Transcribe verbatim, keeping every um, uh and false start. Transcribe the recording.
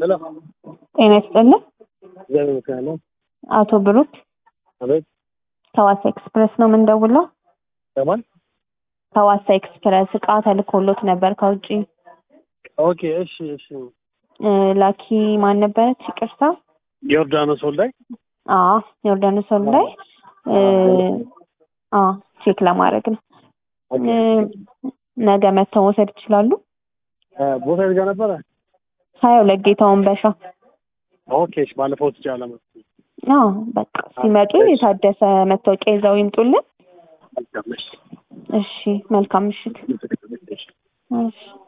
ሄሎ ጤና ይስጥልኝ። እግዚአብሔር ይመስገን። አቶ ብሩክ አቤት። ከዋሳ ኤክስፕረስ ነው የምንደውለው። ለማን? ከዋሳ ኤክስፕረስ እቃ ተልኮሎት ነበር ከውጪ። ኦኬ እሺ እሺ። እ ላኪ ማን ነበረች? ይቅርታ። ዮርዳኖስ ወልዳይ። አዎ ዮርዳኖስ ወልዳይ። እ አዎ ቼክ ለማድረግ ነው። እ ነገ መተው መውሰድ ይችላሉ? ቦታ ይጋ ነበረ። ሀያው ለጌታውን በሻ። ኦኬ እሺ። ባለፈው ትጫላ ማለት አዎ በቃ ሲመጡ የታደሰ መታወቂያ ይዘው ይምጡልን። እሺ መልካም ምሽት። እሺ